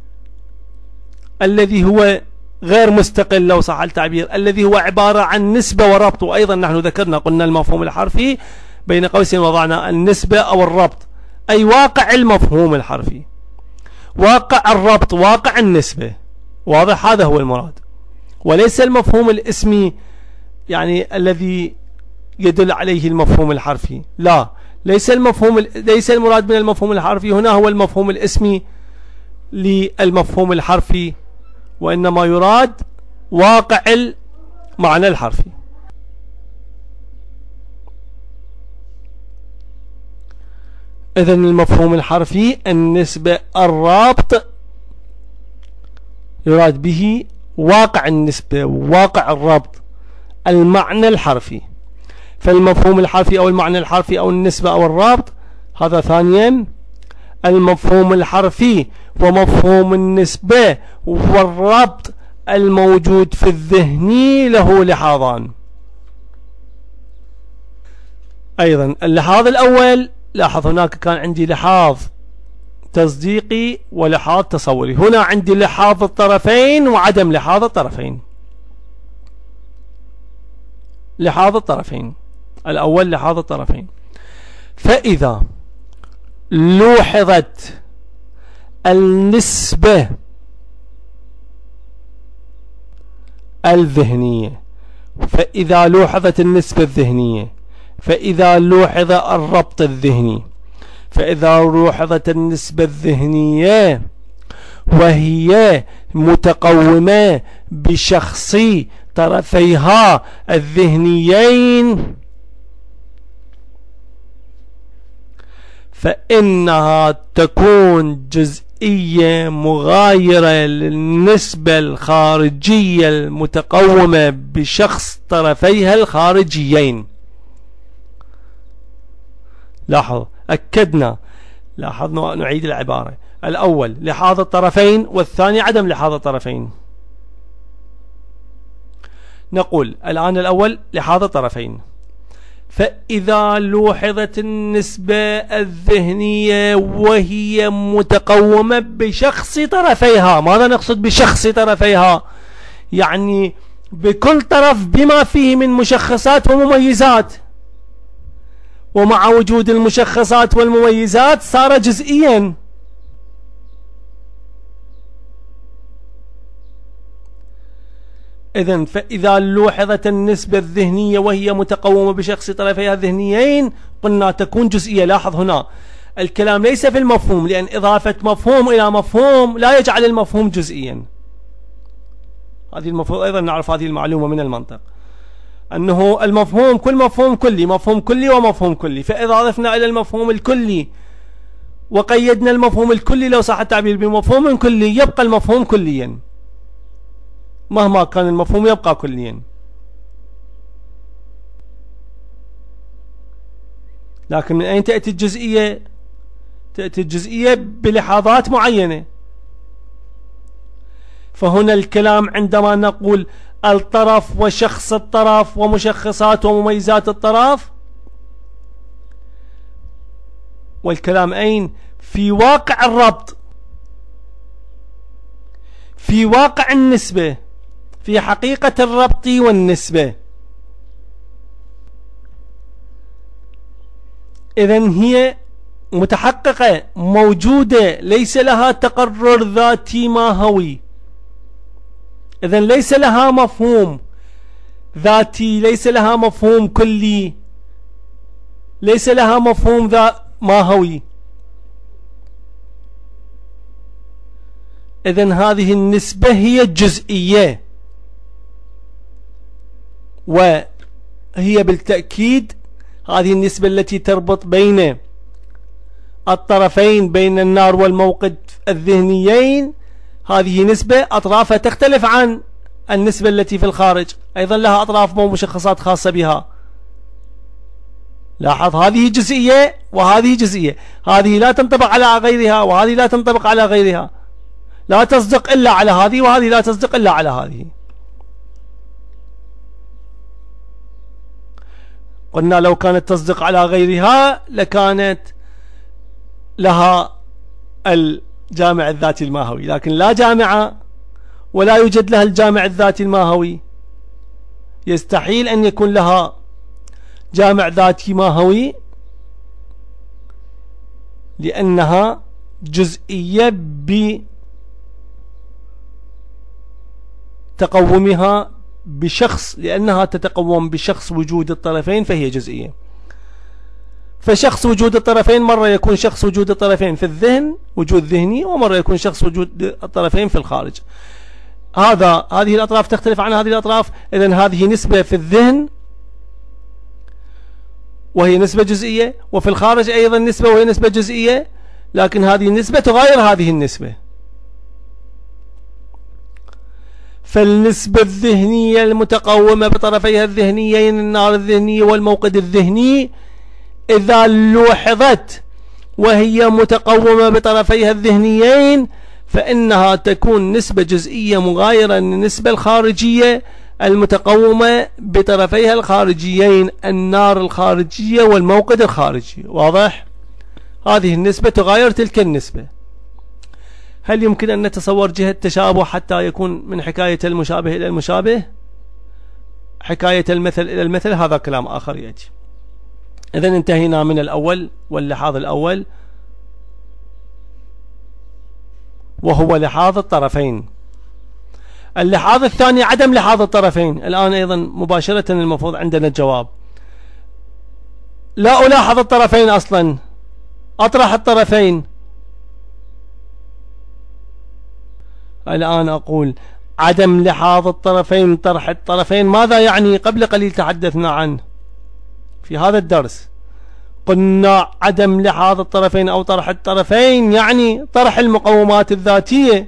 الذي هو غير مستقل لو صح التعبير، الذي هو عبارة عن نسبة وربط. وأيضا نحن ذكرنا قلنا المفهوم الحرفي بين قوسين وضعنا النسبة أو الربط، أي واقع المفهوم الحرفي، واقع الربط، واقع النسبة، واضح؟ هذا هو المراد، وليس المفهوم الاسمي يعني الذي يدل عليه المفهوم الحرفي. لا، ليس المراد من المفهوم الحرفي هنا هو المفهوم الاسمي للمفهوم الحرفي، وإنما يراد واقع المعنى الحرفي. إذن المفهوم الحرفي النسبة الرابط يراد به واقع النسبة، واقع الربط، المعنى الحرفي. فالمفهوم الحرفي أو المعنى الحرفي أو النسبة أو الرابط هذا ثانيا. المفهوم الحرفي ومفهوم النسبة والربط الموجود في الذهني له لحاظان. أيضا اللحاظ الأول، لاحظ هناك كان عندي لحاظ تصديقي ولحاظ تصوري، هنا عندي لحاظ الطرفين وعدم لحاظ الطرفين. لحاظ الطرفين الأول لحاظ الطرفين، فإذا لوحظت النسبة الذهنية، فإذا لوحظت النسبة الذهنية، فإذا لوحظ الربط الذهني، فإذا لوحظت النسبة الذهنية وهي متقومة بشخص طرفيها الذهنيين فإنها تكون جزئية مغايرة للنسبة الخارجية المتقومة بشخص طرفيها الخارجيين. لاحظ أكدنا، لاحظنا، نعيد العبارة، الأول لحاظ الطرفين والثاني عدم لحاظ الطرفين. نقول الآن الأول لحاظ الطرفين، فإذا لوحظت النسبة الذهنية وهي متقومة بشخص طرفيها. ماذا نقصد بشخص طرفيها؟ يعني بكل طرف بما فيه من مشخصات ومميزات، ومع وجود المشخصات والمميزات صار جزئيا. إذن فإذا لوحظت النسبة الذهنية وهي متقومة بشخص طرفيها الذهنيين قلنا تكون جزئية. لاحظ هنا الكلام ليس في المفهوم، لأن إضافة مفهوم إلى مفهوم لا يجعل المفهوم جزئيا. هذه المفروض أيضا نعرف هذه المعلومة من المنطق، أنه المفهوم كل مفهوم كلي، مفهوم كلي ومفهوم كلي. فإذا أضفنا إلى المفهوم الكلي وقيدنا المفهوم الكلي لو صح التعبير بمفهوم كلي يبقى المفهوم كليا، مهما كان المفهوم يبقى كليا. لكن من أين تأتي الجزئية؟ تأتي الجزئية بلحاظات معينة. فهنا الكلام عندما نقول الطرف وشخص الطرف ومشخصات ومميزات الطرف، والكلام أين؟ في واقع الربط، في واقع النسبة، في حقيقة الربط والنسبة. إذن هي متحققة موجودة، ليس لها تقرر ذاتي ماهوي. إذن ليس لها مفهوم ذاتي، ليس لها مفهوم كلي، ليس لها مفهوم ذا ماهوي. إذن هذه النسبة هي جزئية، وهي بالتأكيد هذه النسبة التي تربط بين الطرفين بين النار والموقد الذهنيين، هذه نسبة أطرافها تختلف عن النسبة التي في الخارج، أيضا لها أطراف ومشخصات خاصة بها. لاحظ هذه جزئية وهذه جزئية، هذه لا تنطبق على غيرها وهذه لا تنطبق على غيرها، لا تصدق إلا على هذه وهذه لا تصدق إلا على هذه. قلنا لو كانت تصدق على غيرها لكانت لها الجامع الذاتي الماهوي، لكن لا جامعة ولا يوجد لها الجامع الذاتي الماهوي، يستحيل أن يكون لها جامع ذاتي ماهوي لأنها جزئية بتقومها بشخص، لأنها تتقوم بشخص وجود الطرفين فهي جزئية. فشخص وجود الطرفين مرة يكون شخص وجود الطرفين في الذهن وجود ذهني، ومرة يكون شخص وجود الطرفين في الخارج. هذه الأطراف تختلف عن هذه الأطراف. إذن هذه نسبة في الذهن وهي نسبة جزئية، وفي الخارج أيضا نسبة وهي نسبة جزئية، لكن هذه النسبة تغاير هذه النسبة. فالنسبة الذهنية المتقومة بطرفيها الذهنيين النار الذهنية والموقد الذهني إذا لوحظت وهي متقومة بطرفيها الذهنيين فإنها تكون نسبة جزئية مغايرة للنسبة الخارجية المتقومة بطرفيها الخارجيين النار الخارجية والموقد الخارجي. واضح؟ هذه النسبة تغاير تلك النسبة. هل يمكن أن نتصور جهة تشابه حتى يكون من حكاية المشابه إلى المشابه؟ حكاية المثل إلى المثل هذا كلام آخر يأتي. إذن انتهينا من الأول واللحاظ الأول وهو لحاظ الطرفين. اللحاظ الثاني عدم لحاظ الطرفين. الآن أيضا مباشرة المفروض عندنا الجواب. لا ألاحظ الطرفين أصلا، أطرح الطرفين. الآن أقول عدم لحاظ الطرفين، طرح الطرفين ماذا يعني؟ قبل قليل تحدثنا عنه في هذا الدرس. قلنا عدم لحاظ الطرفين أو طرح الطرفين يعني طرح المقومات الذاتية،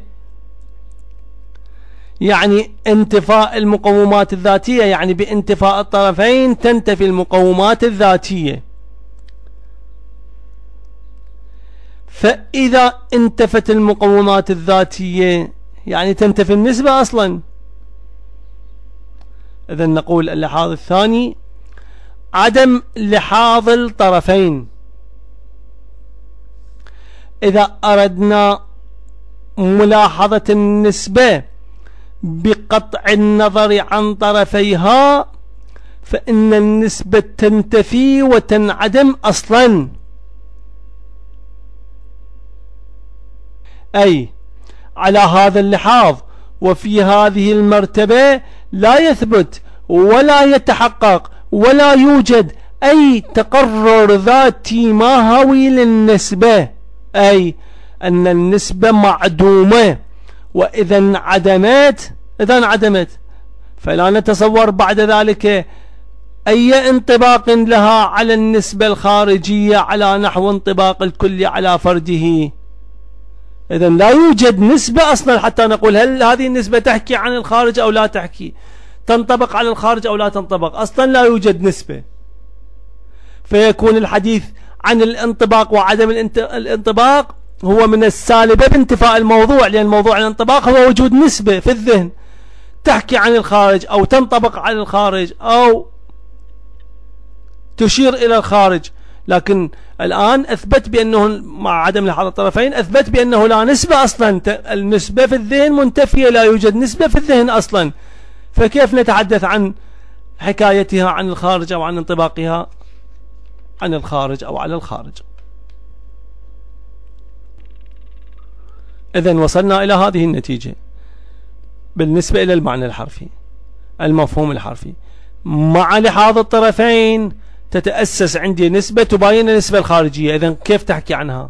يعني انتفاء المقومات الذاتية، يعني بانتفاء الطرفين تنتفي المقومات الذاتية. فإذا انتفت المقومات الذاتية يعني تنتفي النسبة أصلا. إذن نقول اللحاظ الثاني عدم لحاظ الطرفين. إذا أردنا ملاحظة النسبة بقطع النظر عن طرفيها فإن النسبة تنتفي وتنعدم أصلا. أي على هذا اللحاظ وفي هذه المرتبة لا يثبت ولا يتحقق ولا يوجد أي تقرر ذاتي ماهوي للنسبة، أي أن النسبة معدومة. وإذا انعدمت فلا نتصور بعد ذلك أي انطباق لها على النسبة الخارجية على نحو انطباق الكل على فرده. إذا لا يوجد نسبة أصلا حتى نقول هل هذه النسبة تحكي عن الخارج أو لا تحكي، تنطبق على الخارج أو لا تنطبق، أصلا لا يوجد نسبة. فيكون الحديث عن الانطباق وعدم الانطباق هو من السالبة بانتفاء الموضوع، لأن موضوع الانطباق هو وجود نسبة في الذهن تحكي عن الخارج أو تنطبق على الخارج أو تشير إلى الخارج. لكن الآن أثبت بأنه مع عدم لحاظ الطرفين أثبت بأنه لا نسبة أصلا، النسبة في الذهن منتفية، لا يوجد نسبة في الذهن أصلا. فكيف نتحدث عن حكايتها عن الخارج أو عن انطباقها عن الخارج أو على الخارج؟ إذن وصلنا إلى هذه النتيجة بالنسبة إلى المعنى الحرفي، المفهوم الحرفي. مع لحاظ الطرفين تتأسس عندي نسبة تباين النسبة الخارجية. إذن كيف تحكي عنها؟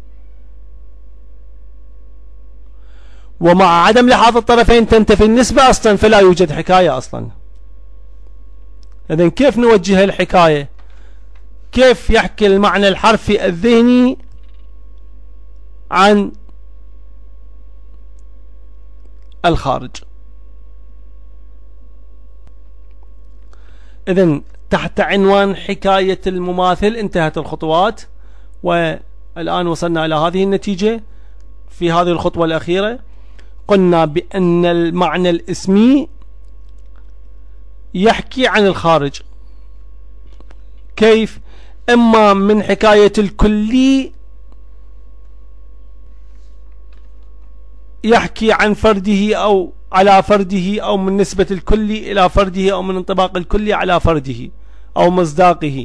ومع عدم لحاظ الطرفين تنتفي النسبة أصلا، فلا يوجد حكاية أصلا. إذن كيف نوجه الحكاية؟ كيف يحكي المعنى الحرفي الذهني عن الخارج؟ إذن تحت عنوان حكاية المماثل انتهت الخطوات، والآن وصلنا إلى هذه النتيجة. في هذه الخطوة الأخيرة قلنا بأن المعنى الاسمي يحكي عن الخارج. كيف؟ إما من حكاية الكلي يحكي عن فرده أو على فرده، أو من نسبة الكلي إلى فرده، أو من انطباق الكلي على فرده أو مصداقه.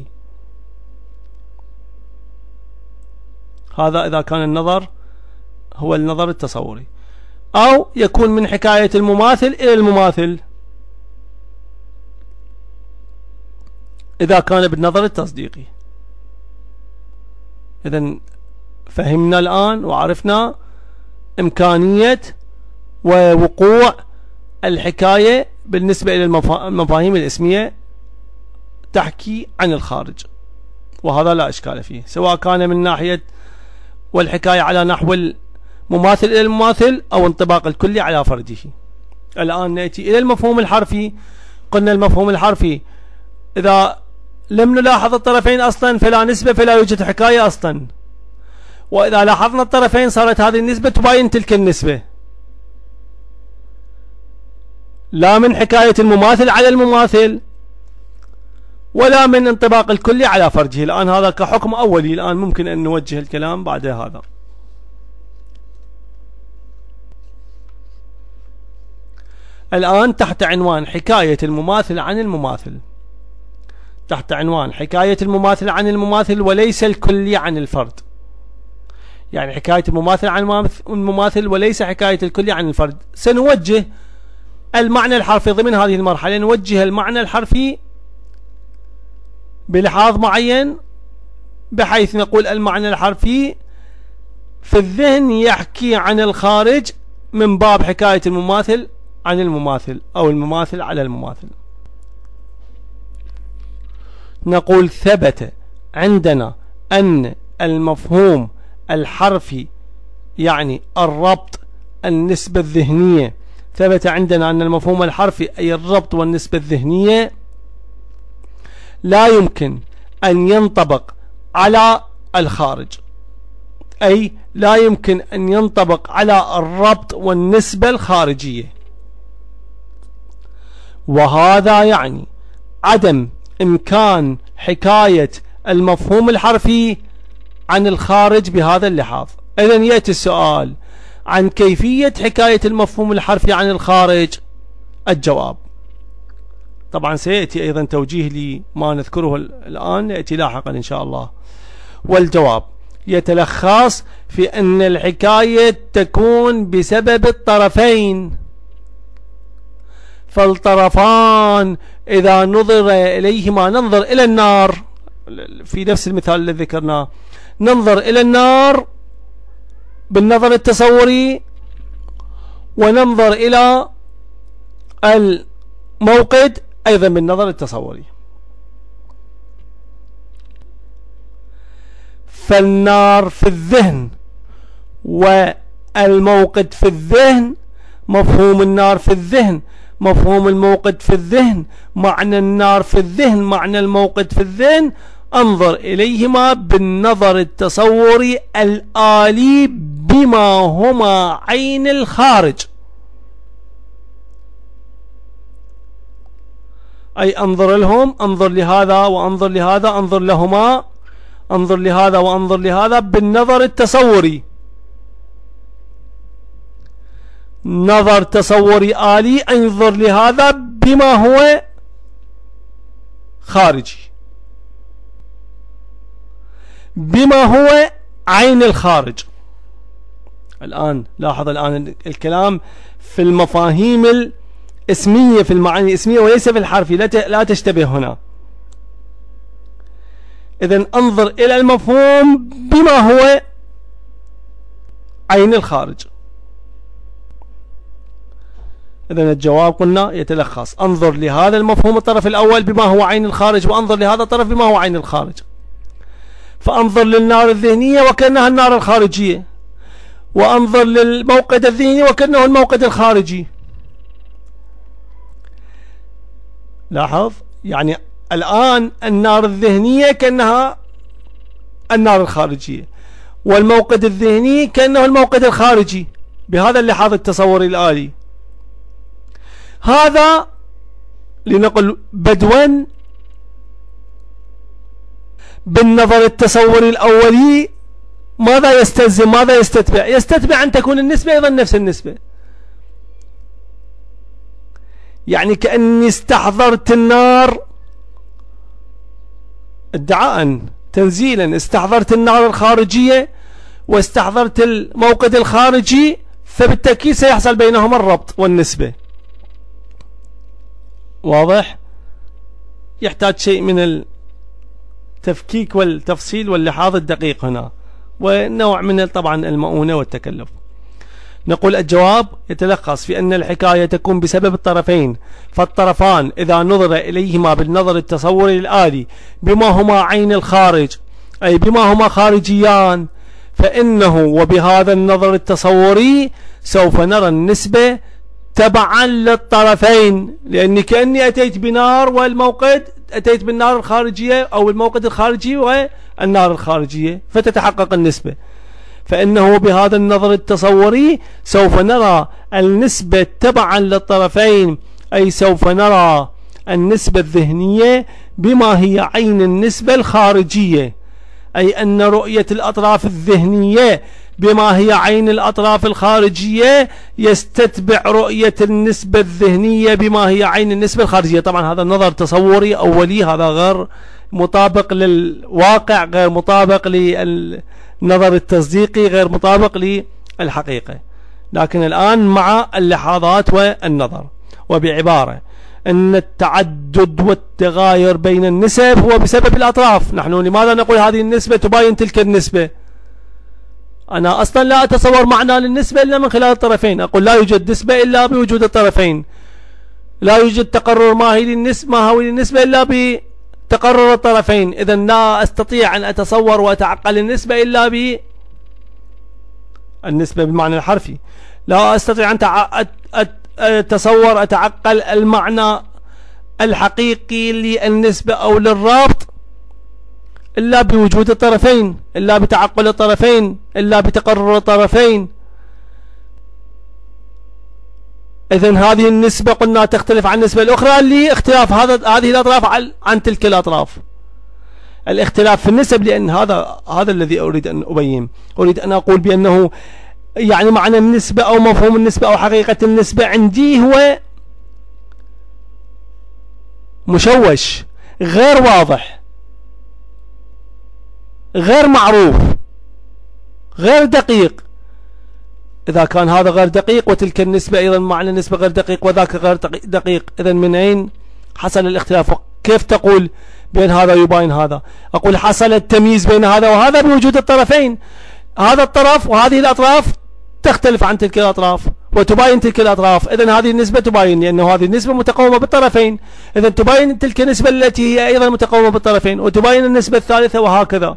هذا إذا كان النظر هو النظر التصوري. أو يكون من حكاية المماثل إلى المماثل إذا كان بالنظر التصديقي. إذن فهمنا الآن وعرفنا إمكانية ووقوع الحكاية بالنسبة إلى المفاهيم الاسمية تحكي عن الخارج، وهذا لا إشكال فيه، سواء كان من ناحية والحكاية على نحو المماثل إلى المماثل أو انطباق الكلي على فرده. الآن نأتي إلى المفهوم الحرفي. قلنا المفهوم الحرفي إذا لم نلاحظ الطرفين أصلا فلا نسبة، فلا يوجد حكاية أصلا. وإذا لاحظنا الطرفين صارت هذه النسبة تباين تلك النسبة، لا من حكاية المماثل على المماثل ولا من انطباق الكلي على فرجه. الآن هذا كحكم أولي، الآن ممكن أن نوجه الكلام بعد هذا. الآن تحت عنوان حكاية المماثل عن المماثل، تحت عنوان حكاية المماثل عن المماثل وليس الكلي عن الفرد، يعني حكاية المماثل عن المماثل وليس حكاية الكلي عن الفرد. سنوجه المعنى الحرفي ضمن هذه المرحلة، نوجه المعنى الحرفي بلحاظ معين، بحيث نقول المعنى الحرفي في الذهن يحكي عن الخارج من باب حكاية المماثل عن المماثل أو المماثل على المماثل. نقول ثبت عندنا أن المفهوم الحرفي يعني الربط النسبة الذهنية، ثبت عندنا أن المفهوم الحرفي أي الربط والنسبة الذهنية لا يمكن أن ينطبق على الخارج، أي لا يمكن أن ينطبق على الربط والنسبة الخارجية. وهذا يعني عدم إمكان حكاية المفهوم الحرفي عن الخارج بهذا اللحاظ. إذن يأتي السؤال عن كيفية حكاية المفهوم الحرفي عن الخارج. الجواب طبعا سيأتي أيضا توجيه لما نذكره الآن، يأتي لاحقا إن شاء الله. والجواب يتلخص في أن الحكاية تكون بسبب الطرفين، فالطرفان إذا نظر إليهما، ننظر إلى النار في نفس المثال الذي ذكرناه، ننظر إلى النار بالنظر التصوري وننظر إلى الموقد أيضا بالنظر التصوري. فالنار في الذهن والموقد في الذهن، مفهوم النار في الذهن، مفهوم الموقد في الذهن، معنى النار في الذهن، معنى الموقد في الذهن، انظر إليهما بالنظر التصوري الآلي بما هما عين الخارج. أي انظر لهم، انظر لهذا وانظر لهذا، انظر لهما، انظر لهذا وانظر لهذا بالنظر التصوري، نظر تصوري آلي، انظر لهذا بما هو خارجي، بما هو عين الخارج. الآن لاحظ الآن الكلام في المفاهيم الاسمية، في المعاني الاسمية وليس في الحرفي، لا تشتبه هنا. إذن انظر إلى المفهوم بما هو عين الخارج. إذن الجواب قلنا يتلخص: انظر لهذا المفهوم الطرف الأول بما هو عين الخارج، وانظر لهذا الطرف بما هو عين الخارج. فانظر للنار الذهنية وكأنها النار الخارجية، وانظر للموقد الذهني وكأنه الموقد الخارجي. لاحظ يعني الآن النار الذهنية كأنها النار الخارجية، والموقد الذهني كأنه الموقد الخارجي بهذا اللحاظ التصوري الآلي. هذا لنقل بدوا بالنظر التصوري الأولي ماذا يستلزم؟ ماذا يستتبع؟ يستتبع أن تكون النسبة أيضا نفس النسبة. يعني كأني استحضرت النار ادعاء تنزيلا، استحضرت النار الخارجية واستحضرت الموقد الخارجي، فبالتأكيد سيحصل بينهما الربط والنسبة. واضح؟ يحتاج شيء من التفكيك والتفصيل واللحاظ الدقيق هنا، ونوع من طبعا المؤونة والتكلف. نقول الجواب يتلخص في أن الحكاية تكون بسبب الطرفين، فالطرفان إذا نظر إليهما بالنظر التصوري الآلي بما هما عين الخارج، أي بما هما خارجيان، فإنه وبهذا النظر التصوري سوف نرى النسبة تبعا للطرفين، لأني كأني أتيت بنار والموقد، أتيت بالنار الخارجية أو الموقد الخارجي والنار الخارجية، فتتحقق النسبة. فإنه بهذا النظر التصوري سوف نرى النسبة تبعا للطرفين، أي سوف نرى النسبة الذهنية بما هي عين النسبة الخارجية، أي أن رؤية الأطراف الذهنية بما هي عين الأطراف الخارجية يستتبع رؤية النسبة الذهنية بما هي عين النسبة الخارجية. طبعا هذا النظر تصوري أولي، هذا غير مطابق للواقع، غير مطابق للنظر التصديقي، غير مطابق للحقيقة. لكن الآن مع اللحاظات والنظر، وبعبارة أن التعدد والتغاير بين النسب هو بسبب الأطراف. نحن لماذا نقول هذه النسبة تباين تلك النسبة؟ أنا أصلا لا أتصور معنى للنسبة إلا من خلال الطرفين. أقول لا يوجد نسبة إلا بوجود الطرفين، لا يوجد تقرر ما هو للنسبة إلا بتقرر الطرفين. إذا لا أستطيع أن أتصور وأتعقل النسبة إلا بالنسبة بالمعنى الحرفي. لا أستطيع أن أتصور أتعقل المعنى الحقيقي للنسبة أو للرابط إلا بوجود الطرفين، إلا بتعقل الطرفين، إلا بتقرر الطرفين. إذن هذه النسبة قلنا تختلف عن النسبة الأخرى لاختلاف هذه الأطراف عن تلك الأطراف. الاختلاف في النسب، لأن هذا الذي أريد أن أبين. أريد أن أقول بأنه يعني معنى النسبة أو مفهوم النسبة أو حقيقة النسبة عندي هو مشوش، غير واضح، غير معروف، غير دقيق. إذا كان هذا غير دقيق وتلك النسبة أيضا معنى النسبة غير دقيق وذاك غير دقيق، إذن من أين حصل الاختلاف؟ كيف تقول بين هذا يباين هذا؟ أقول حصل التمييز بين هذا وهذا بوجود الطرفين. هذا الطرف وهذه الأطراف تختلف عن تلك الأطراف وتباين تلك الأطراف. إذن هذه النسبة تباين، لأنه هذه النسبة متقومة بالطرفين، إذن تباين تلك النسبة التي هي أيضا متقومة بالطرفين، وتباين النسبة الثالثة، وهكذا.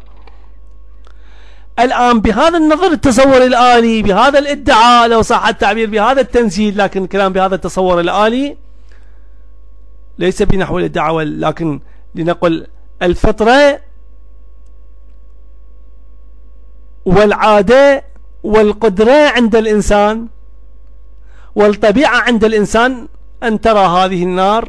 الآن بهذا النظر التصوري الآلي، بهذا الادعاء لو صح التعبير، بهذا التنزيل، لكن الكلام بهذا التصور الآلي ليس بنحو الادعاء، لكن لنقل الفطرة والعادة والقدرة عند الإنسان والطبيعة عند الإنسان أن ترى هذه النار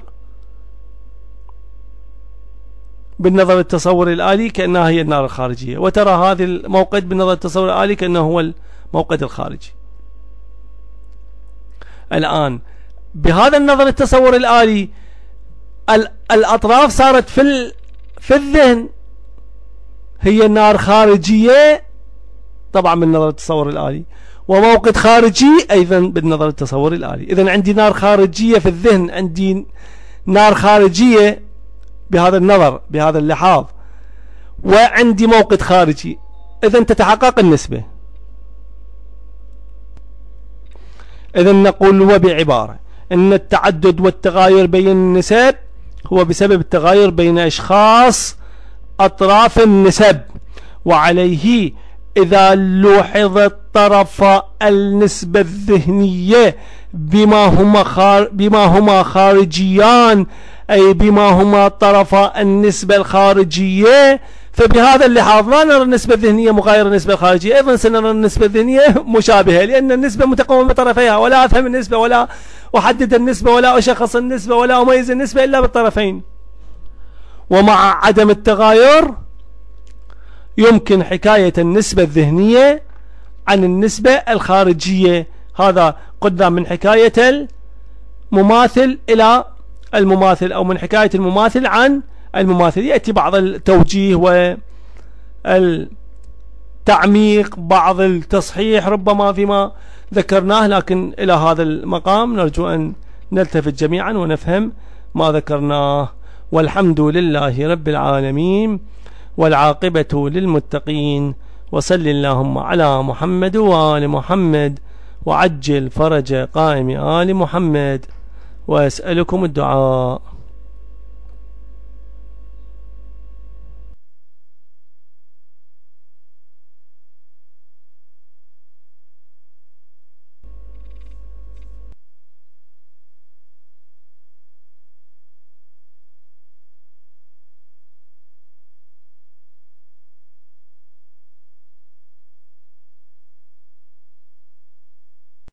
بالنظر التصوري الآلي كأنها هي النار الخارجية، وترى هذا الموقد بالنظر التصوري الآلي كأنه هو الموقد الخارجي. الآن بهذا النظر التصوري الآلي الأطراف صارت في الذهن هي النار خارجية طبعا بالنظر التصوري الآلي، وموقد خارجي أيضا بالنظر التصوري الآلي. إذن عندي نار خارجية في الذهن، عندي نار خارجية بهذا النظر، بهذا اللحاظ، وعندي موقد خارجي، إذن تتحقق النسبة. إذن نقول وبعبارة أن التعدد والتغاير بين النسب هو بسبب التغاير بين أشخاص أطراف النسب، وعليه إذا لوحظ طرف النسبة الذهنية بما هما خارجيان، أي بما هما طرف النسبة الخارجية، فبهذا اللحاظ لا نرى النسبة الذهنية مغايرة للنسبة الخارجية، أيضا سنرى النسبة الذهنية مشابهة، لأن النسبة متقومة بطرفيها، ولا أفهم النسبة ولا أحدد النسبة ولا أشخص النسبة ولا أميز النسبة إلا بالطرفين. ومع عدم التغاير يمكن حكاية النسبة الذهنية عن النسبة الخارجية. هذا قلنا من حكاية المماثل إلى المماثل، أو من حكاية المماثل عن المماثل. يأتي بعض التوجيه والتعميق، بعض التصحيح ربما فيما ذكرناه، لكن إلى هذا المقام نرجو أن نلتفت جميعا ونفهم ما ذكرناه. والحمد لله رب العالمين، والعاقبة للمتقين، وصل اللهم على محمد وآل محمد، وعجل فرج قائم آل محمد، وأسألكم الدعاء.